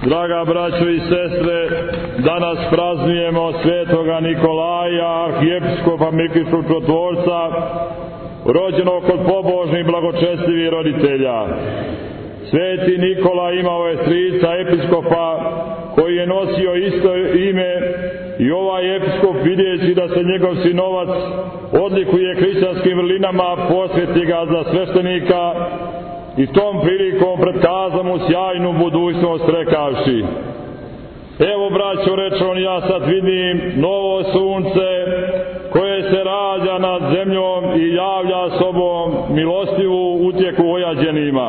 Draga braćo i sestre, danas praznujemo svetoga Nikolaja, arhijepiskopa Mikićkog čudotvorca, rođenog kod pobožnih blagočestivih roditelja. Sveti Nikola imao je strica episkopa koji je nosio isto ime i ovaj episkop, vidjeći da se njegov sinovac odlikuje hrišćanskim vrlinama, posveti ga za sveštenika i tom prilikom predkazao mu sjajnu budućnost rekavši: evo braćo, reče on, ja sad vidim novo sunce koje se rađa nad zemljom i javlja sobom milostivu utjehu ojađenima.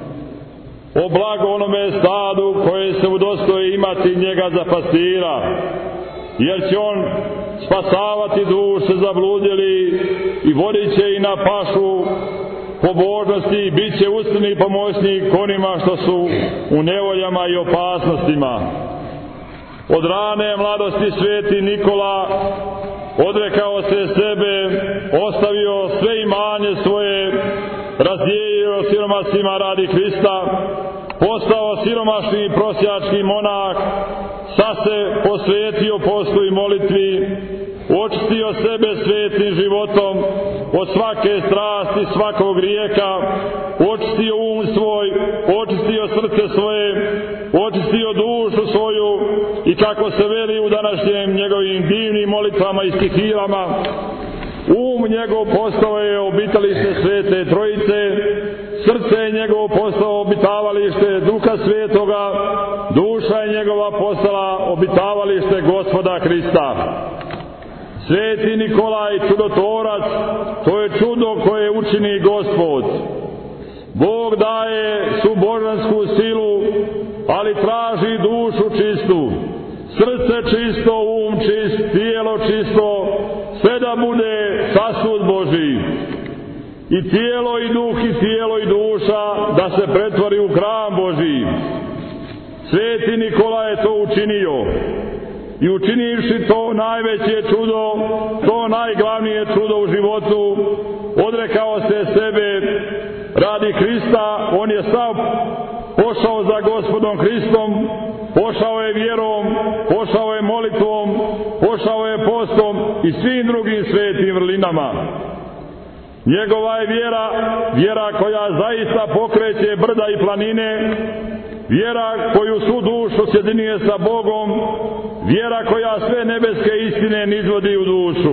O blago onome stadu koje se udostoji imati njega za pastira, jer će on spasavati duše zabludjeli i vodit će i na pašu pobožnosti i bit će ustrajni pomoćnik onima što su u nevoljama i opasnostima. Od rane mladosti sveti Nikola odrekao se sebe, ostavio sve imanje svoje, razdijelio siromasima radi Hrista, postao siromašni prosjački monah, sad se posvetio postu i molitvi, očistio sebe svetim životom od svake strasti, svakog grijeha, očistio um svoj, očistio srce svoje, očistio dušu svoju i, kako se veli u današnjem njegovim divnim molitvama i stihirama, njegov postao je obitalište Svete Trojice, srce je njegovo postao obitavalište Duha Svetoga, duša je njegova postala obitavalište Gospoda Hrista. Sveti Nikolaj čudotvorac, to je čudo koje učini Gospod. Bog daje subožansku silu, ali traži dušu čistu, srce čisto, um čist, tijelo čisto, sve da bude sasud Božji. I tijelo i duh i tijelo i duša da se pretvori u hram Božji. Sveti Nikola je to učinio. I učinivši to najveće čudo, to najglavnije čudo u životu, odrekao se sebe radi Hrista. On je sav pošao za Gospodom Hristom, pošao je vjerom, pošao je molitvom, pošao je postom i svim drugim svetim vrlinama. Njegova je vjera koja zaista pokreće brda i planine, vjera koju svu dušu sjedinuje sa Bogom, vjera koja sve nebeske istine nizvodi u dušu.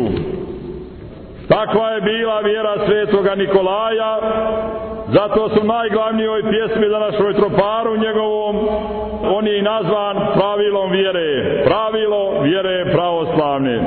Takva je bila vjera svetoga Nikolaja, zato su najglavnijoj pjesmi za našoj troparu njegovom, on je i nazvan pravilom vjere, pravilo vjere pravoslavne.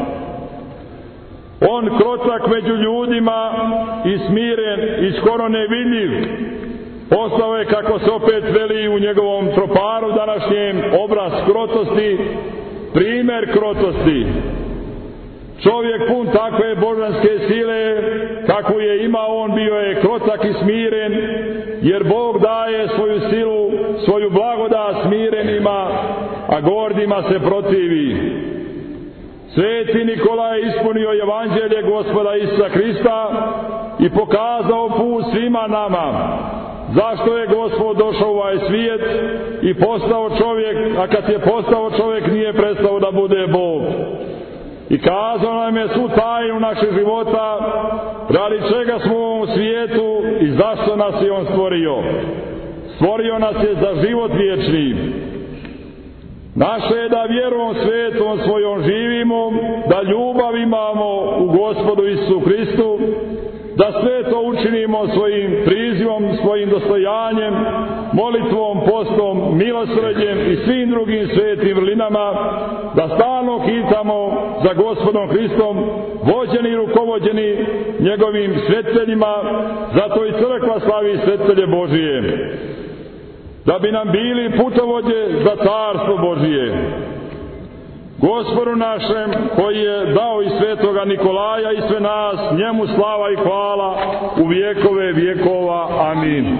On krotak među ljudima i smiren i skoro nevidljiv, postao je, kako se opet veli u njegovom troparu današnjem, obraz krotosti, primjer krotosti. Čovjek pun takve božanske sile kakvu je imao, on bio je krotak i smiren, jer Bog daje svoju silu, svoju blagodat smirenima, a gordima se protivi. Sveti Nikola je ispunio evanđelje Gospoda Isusa Hrista i pokazao put svima nama. Zašto je Gospod došao u ovaj svijet i postao čovjek, a kad je postao čovjek nije prestao da bude Bog. I kazao nam je svu tajnu našeg života, radi čega smo u ovom svijetu i zašto nas je On stvorio. Stvorio nas je za život vječni. Naše je da vjerom svetom svojom živimo, da ljubav imamo u Gospodu Isusu Hristu, da sve to učinimo svojim prizivom, svojim dostojanjem, molitvom, postom, milosrđem i svim drugim svetim vrlinama, da stalno hitamo za Gospodom Hristom, vođeni i rukovođeni njegovim svetiteljima, zato i crkva slavi svetitelje Božije, da bi nam bili putovođe za carstvo Božije. Gospodu našem, koji je dao i svetoga Nikolaja i sve nas, njemu slava i hvala u vjekove vjekova. Amin.